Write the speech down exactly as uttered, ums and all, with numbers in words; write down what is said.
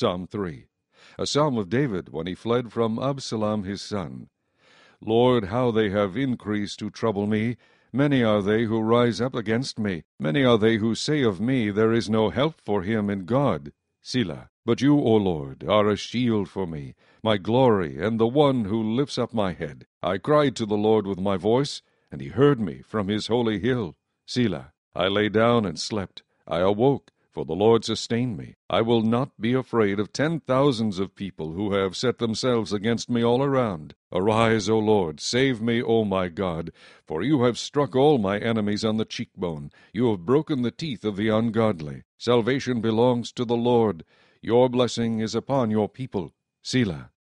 Psalm three. A psalm of David when he fled from Absalom his son. Lord, how they have increased to trouble me! Many are they who rise up against me. Many are they who say of me, There is no help for him in God. Selah. But you, O Lord, are a shield for me, my glory, and the one who lifts up my head. I cried to the Lord with my voice, and he heard me from his holy hill. Selah. I lay down and slept. I awoke, for the Lord sustained me. I will not be afraid of ten thousands of people who have set themselves against me all around. Arise, O Lord, save me, O my God, for you have struck all my enemies on the cheekbone. You have broken the teeth of the ungodly. Salvation belongs to the Lord. Your blessing is upon your people. Selah.